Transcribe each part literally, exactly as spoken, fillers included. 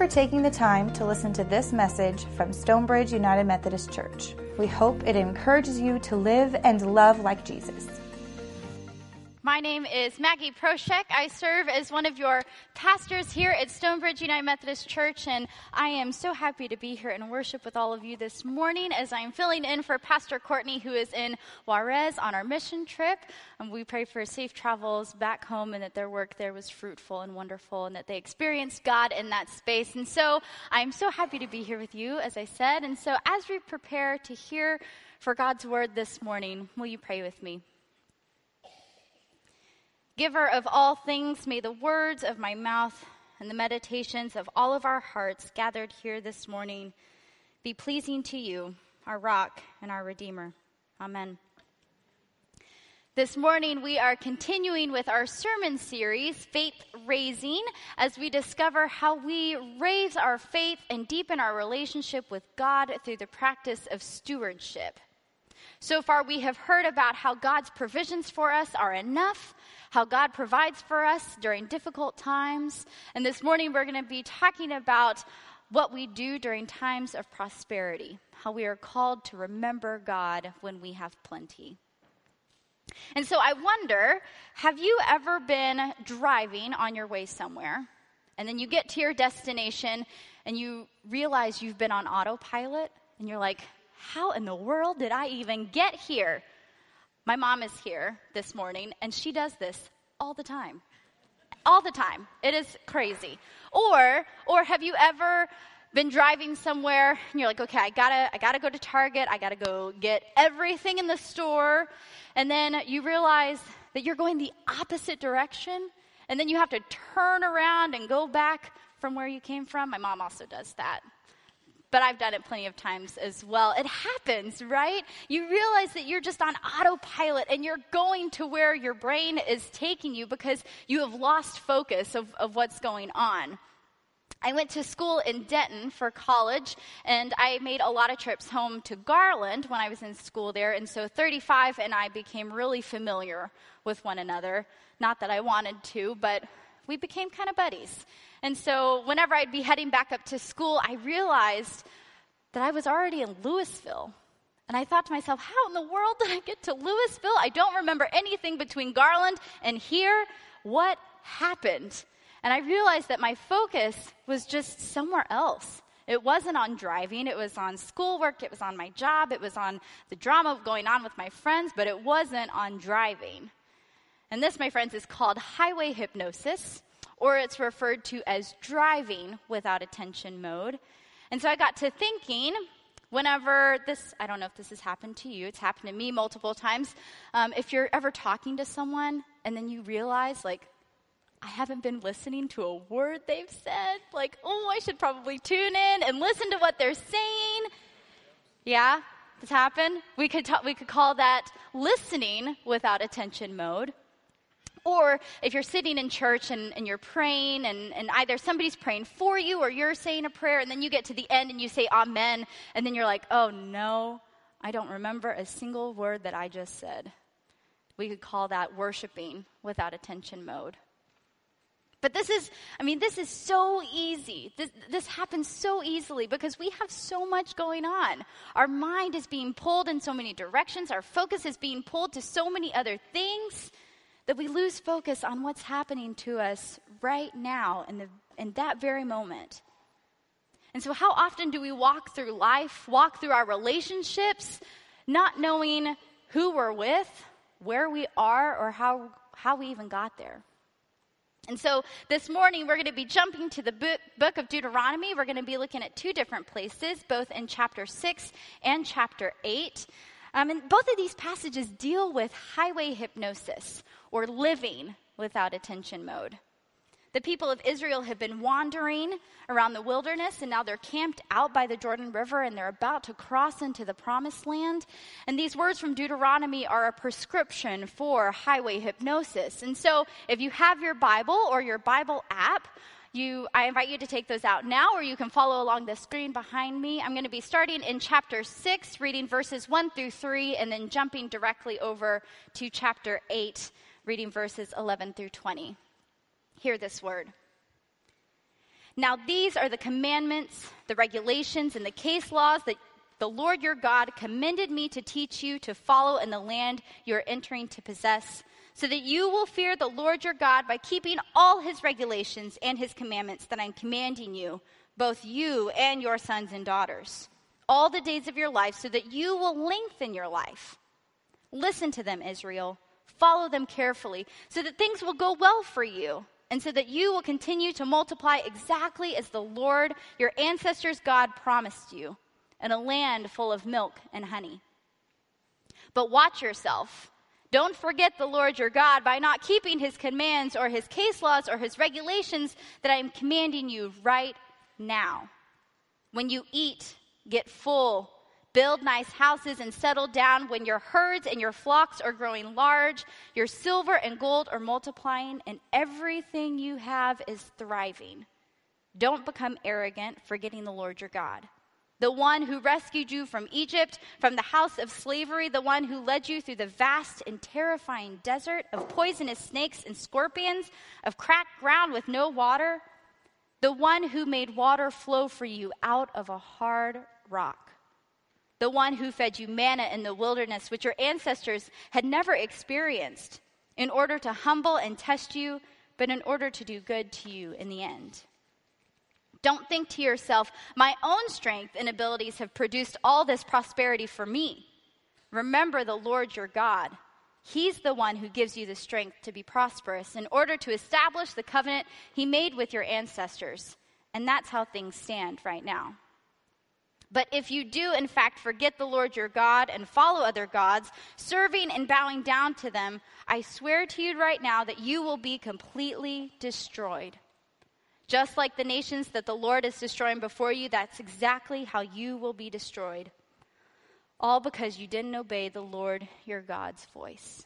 for taking the time to listen to this message from Stonebridge United Methodist Church. We hope it encourages you to live and love like Jesus. My name is Maggie Proshek. I serve as one of your pastors here at Stonebridge United Methodist Church, and I am so happy to be here and worship with all of you this morning as I'm filling in for Pastor Courtney, who is in Juarez on our mission trip. And we pray for safe travels back home and that their work there was fruitful and wonderful and that they experienced God in that space. And so I'm so happy to be here with you, as I said. And so as we prepare to hear for God's word this morning, will you pray with me? Giver of all things, may the words of my mouth and the meditations of all of our hearts gathered here this morning be pleasing to you, our rock and our Redeemer. Amen. This morning we are continuing with our sermon series, Faith Raising, as we discover how we raise our faith and deepen our relationship with God through the practice of stewardship. So far we have heard about how God's provisions for us are enough, how God provides for us during difficult times. And this morning we're going to be talking about what we do during times of prosperity, how we are called to remember God when we have plenty. And so I wonder, have you ever been driving on your way somewhere, and then you get to your destination and you realize you've been on autopilot, and you're like, how in the world did I even get here? My mom is here this morning, and she does this all the time. All the time. It is crazy. Or, or have you ever been driving somewhere, and you're like, okay, I gotta, I gotta go to Target. I gotta go get everything in the store. And then you realize that you're going the opposite direction, and then you have to turn around and go back from where you came from. My mom also does that. But I've done it plenty of times as well. It happens, right? You realize that you're just on autopilot and you're going to where your brain is taking you because you have lost focus of, of what's going on. I went to school in Denton for college, and I made a lot of trips home to Garland when I was in school there. And so thirty-five and I became really familiar with one another. Not that I wanted to, but we became kind of buddies. And so whenever I'd be heading back up to school, I realized that I was already in Louisville. And I thought to myself, how in the world did I get to Louisville? I don't remember anything between Garland and here. What happened? And I realized that my focus was just somewhere else. It wasn't on driving. It was on schoolwork. It was on my job. It was on the drama going on with my friends, but it wasn't on driving. And this, my friends, is called highway hypnosis, or it's referred to as driving without attention mode. And so I got to thinking, whenever this, I don't know if this has happened to you, it's happened to me multiple times, um, if you're ever talking to someone and then you realize, like, I haven't been listening to a word they've said, like, oh, I should probably tune in and listen to what they're saying. Yeah, this happened. We could, ta- we could call that listening without attention mode. Or if you're sitting in church and, and you're praying and, and either somebody's praying for you or you're saying a prayer and then you get to the end and you say amen and then you're like, oh no, I don't remember a single word that I just said. We could call that worshiping without attention mode. But this is, I mean, this is so easy. This, this happens so easily because we have so much going on. Our mind is being pulled in so many directions. Our focus is being pulled to so many other things that we lose focus on what's happening to us right now in, the, in that very moment. And so how often do we walk through life, walk through our relationships, not knowing who we're with, where we are, or how, how we even got there? And so this morning we're going to be jumping to the book, book of Deuteronomy. We're going to be looking at two different places, both in chapter six and chapter eight. Um, and both of these passages deal with highway hypnosis, or living without attention mode. The people of Israel have been wandering around the wilderness, and now they're camped out by the Jordan River, and they're about to cross into the promised land. And these words from Deuteronomy are a prescription for highway hypnosis. And so if you have your Bible or your Bible app, You, I invite you to take those out now, or you can follow along the screen behind me. I'm going to be starting in chapter six, reading verses one through three, and then jumping directly over to chapter eight, reading verses eleven through twenty. Hear this word. Now these are the commandments, the regulations, and the case laws that the Lord your God commended me to teach you to follow in the land you are entering to possess, so that you will fear the Lord your God by keeping all his regulations and his commandments that I'm commanding you, both you and your sons and daughters, all the days of your life, so that you will lengthen your life. Listen to them, Israel. Follow them carefully, so that things will go well for you, and so that you will continue to multiply exactly as the Lord, your ancestors' God, promised you, in a land full of milk and honey. But watch yourself. Don't forget the Lord your God by not keeping his commands or his case laws or his regulations that I am commanding you right now. When you eat, get full, build nice houses and settle down. When your herds and your flocks are growing large, your silver and gold are multiplying, and everything you have is thriving. Don't become arrogant, forgetting the Lord your God, the one who rescued you from Egypt, from the house of slavery, the one who led you through the vast and terrifying desert of poisonous snakes and scorpions, of cracked ground with no water, the one who made water flow for you out of a hard rock, the one who fed you manna in the wilderness, which your ancestors had never experienced, in order to humble and test you, but in order to do good to you in the end. Don't think to yourself, my own strength and abilities have produced all this prosperity for me. Remember the Lord your God. He's the one who gives you the strength to be prosperous in order to establish the covenant he made with your ancestors. And that's how things stand right now. But if you do, in fact, forget the Lord your God and follow other gods, serving and bowing down to them, I swear to you right now that you will be completely destroyed. Just like the nations that the Lord is destroying before you, that's exactly how you will be destroyed. All because you didn't obey the Lord your God's voice.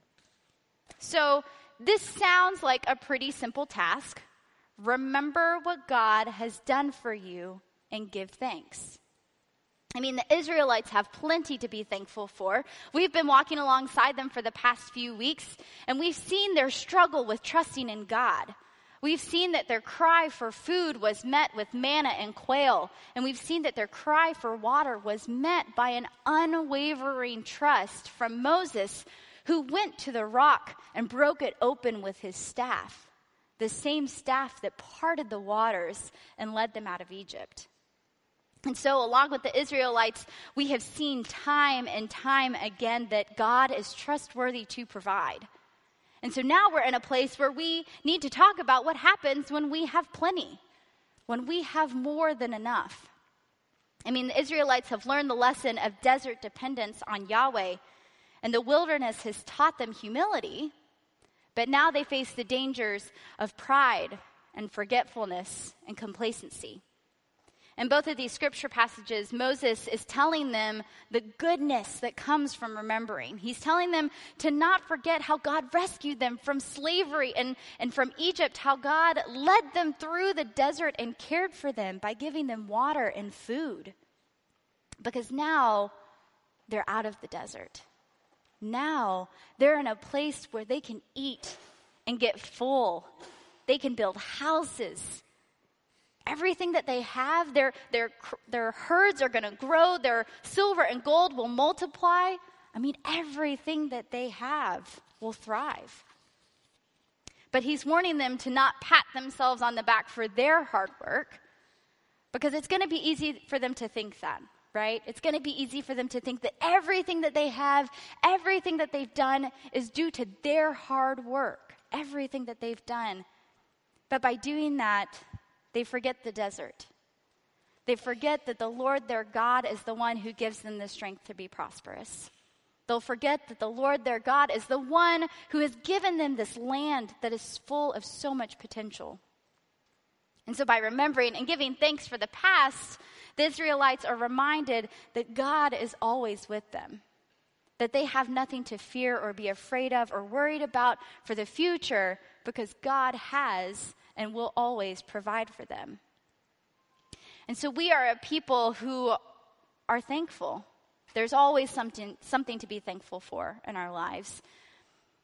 So this sounds like a pretty simple task. Remember what God has done for you and give thanks. I mean, the Israelites have plenty to be thankful for. We've been walking alongside them for the past few weeks, and we've seen their struggle with trusting in God. We've seen that their cry for food was met with manna and quail, and we've seen that their cry for water was met by an unwavering trust from Moses, who went to the rock and broke it open with his staff, the same staff that parted the waters and led them out of Egypt. And so, along with the Israelites, we have seen time and time again that God is trustworthy to provide. And so now we're in a place where we need to talk about what happens when we have plenty, when we have more than enough. I mean, the Israelites have learned the lesson of desert dependence on Yahweh, and the wilderness has taught them humility, but now they face the dangers of pride and forgetfulness and complacency. In both of these scripture passages, Moses is telling them the goodness that comes from remembering. He's telling them to not forget how God rescued them from slavery and, and from Egypt, how God led them through the desert and cared for them by giving them water and food. Because now they're out of the desert. Now they're in a place where they can eat and get full. They can build houses. Everything that they have, their, their, their herds are going to grow, their silver and gold will multiply. I mean, everything that they have will thrive. But he's warning them to not pat themselves on the back for their hard work, because it's going to be easy for them to think that, right? It's going to be easy for them to think that everything that they have, everything that they've done is due to their hard work, everything that they've done. But by doing that, they forget the desert. They forget that the Lord their God is the one who gives them the strength to be prosperous. They'll forget that the Lord their God is the one who has given them this land that is full of so much potential. And so by remembering and giving thanks for the past, the Israelites are reminded that God is always with them, that they have nothing to fear or be afraid of or worried about for the future, because God has and will always provide for them. And so we are a people who are thankful. There's always something, something to be thankful for in our lives.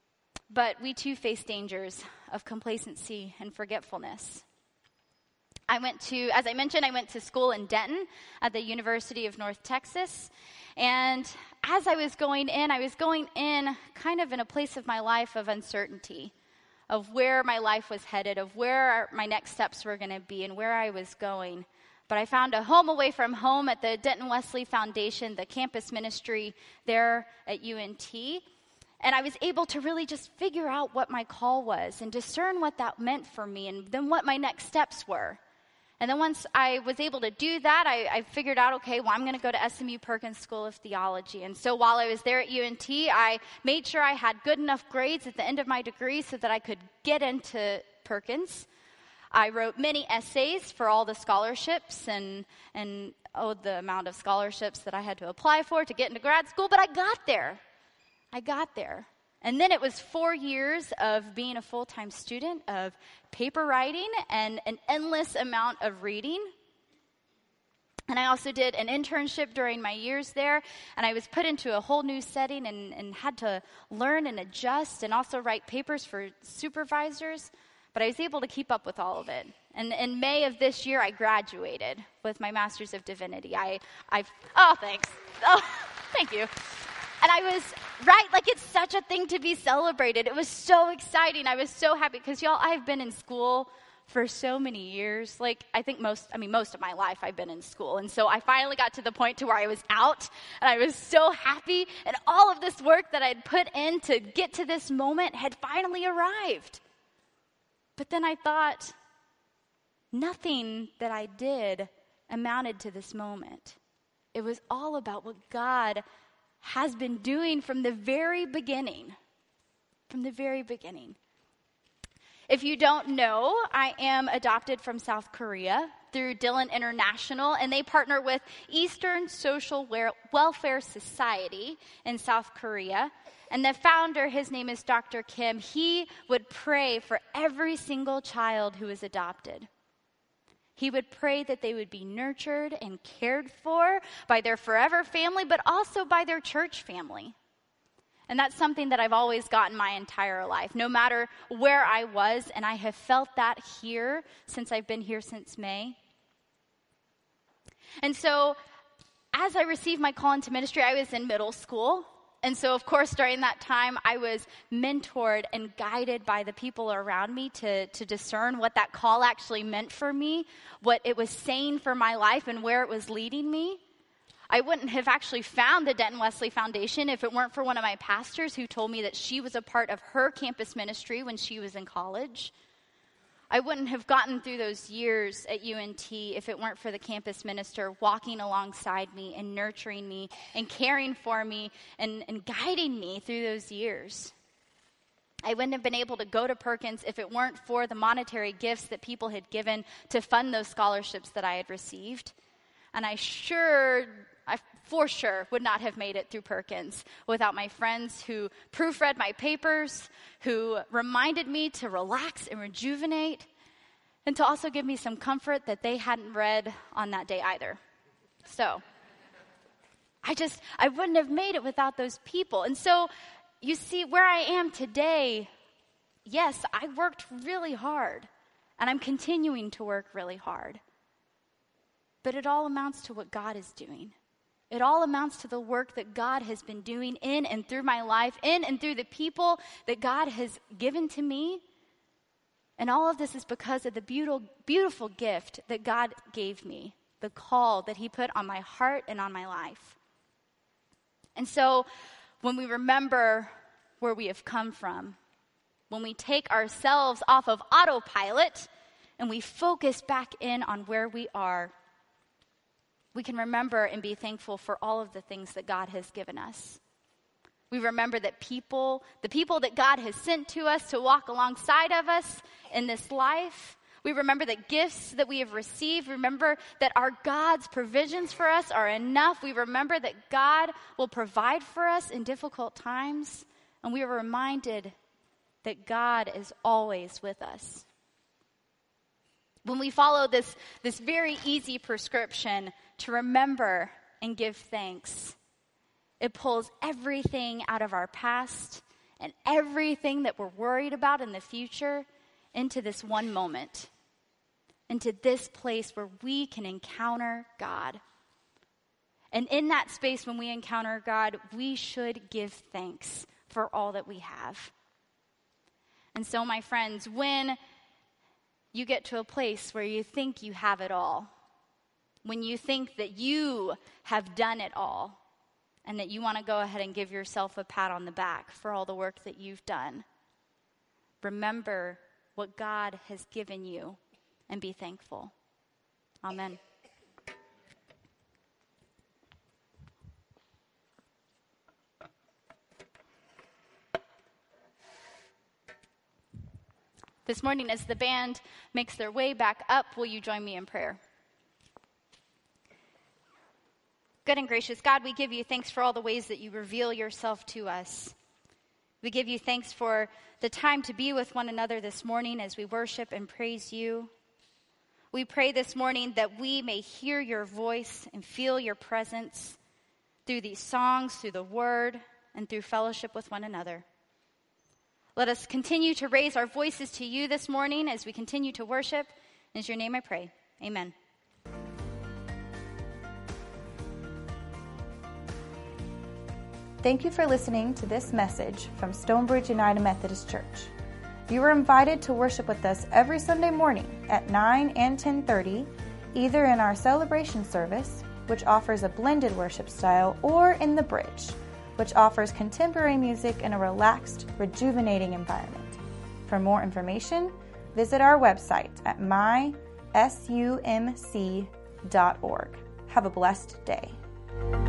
But we too face dangers of complacency and forgetfulness. I went to, as I mentioned, I went to school in Denton at the University of North Texas. And as I was going in, I was going in kind of in a place of my life of uncertainty, of where my life was headed, of where my next steps were going to be and where I was going. But I found a home away from home at the Denton Wesley Foundation, the campus ministry there at U N T. And I was able to really just figure out what my call was and discern what that meant for me and then what my next steps were. And then once I was able to do that, I, I figured out, okay, well, I'm going to go to S M U Perkins School of Theology. And so while I was there at U N T, I made sure I had good enough grades at the end of my degree so that I could get into Perkins. I wrote many essays for all the scholarships and, and oh, the amount of scholarships that I had to apply for to get into grad school, but I got there. I got there. And then it was four years of being a full-time student, of paper writing, and an endless amount of reading. And I also did an internship during my years there, and I was put into a whole new setting and, and had to learn and adjust and also write papers for supervisors. But I was able to keep up with all of it. And in May of this year, I graduated with my Master's of Divinity. I, I've, oh, thanks. Oh, thank you. And I was, right, like it's such a thing to be celebrated. It was so exciting. I was so happy because, y'all, I've been in school for so many years. Like, I think most, I mean, most of my life I've been in school. And so I finally got to the point to where I was out, and I was so happy. And all of this work that I'd put in to get to this moment had finally arrived. But then I thought, nothing that I did amounted to this moment. It was all about what God has been doing from the very beginning. From the very beginning. If you don't know, I am adopted from South Korea through Dillon International, and they partner with Eastern Social Welfare Society in South Korea. And the founder, his name is Doctor Kim, he would pray for every single child who was adopted. He would pray that they would be nurtured and cared for by their forever family, but also by their church family. And that's something that I've always gotten my entire life, no matter where I was, and I have felt that here since I've been here since May. And so, as I received my call into ministry, I was in middle school. And so, of course, during that time, I was mentored and guided by the people around me to, to discern what that call actually meant for me, what it was saying for my life, and where it was leading me. I wouldn't have actually found the Denton Wesley Foundation if it weren't for one of my pastors who told me that she was a part of her campus ministry when she was in college. I wouldn't have gotten through those years at U N T if it weren't for the campus minister walking alongside me and nurturing me and caring for me and, and guiding me through those years. I wouldn't have been able to go to Perkins if it weren't for the monetary gifts that people had given to fund those scholarships that I had received. And I sure, I for sure would not have made it through Perkins without my friends who proofread my papers, who reminded me to relax and rejuvenate, and to also give me some comfort that they hadn't read on that day either. So, I just, I wouldn't have made it without those people. And so, you see, where I am today, yes, I worked really hard, and I'm continuing to work really hard. But it all amounts to what God is doing. It all amounts to the work that God has been doing in and through my life, in and through the people that God has given to me. And all of this is because of the beautiful, beautiful gift that God gave me, the call that he put on my heart and on my life. And so when we remember where we have come from, when we take ourselves off of autopilot and we focus back in on where we are, we can remember and be thankful for all of the things that God has given us. We remember that people, the people that God has sent to us to walk alongside of us in this life. We remember the gifts that we have received. Remember that our God's provisions for us are enough. We remember that God will provide for us in difficult times. And we are reminded that God is always with us. When we follow this, this very easy prescription to remember and give thanks, it pulls everything out of our past and everything that we're worried about in the future into this one moment, into this place where we can encounter God. And in that space, when we encounter God, we should give thanks for all that we have. And so, my friends, when you get to a place where you think you have it all, when you think that you have done it all, and that you want to go ahead and give yourself a pat on the back for all the work that you've done, remember what God has given you and be thankful. Amen. This morning, as the band makes their way back up, will you join me in prayer? Good and gracious God, we give you thanks for all the ways that you reveal yourself to us. We give you thanks for the time to be with one another this morning as we worship and praise you. We pray this morning that we may hear your voice and feel your presence through these songs, through the word, and through fellowship with one another. Let us continue to raise our voices to you this morning as we continue to worship. In your name I pray. Amen. Thank you for listening to this message from Stonebridge United Methodist Church. You are invited to worship with us every Sunday morning at nine and ten thirty, either in our celebration service, which offers a blended worship style, or in the bridge, which offers contemporary music in a relaxed, rejuvenating environment. For more information, visit our website at my sumc dot org. Have a blessed day.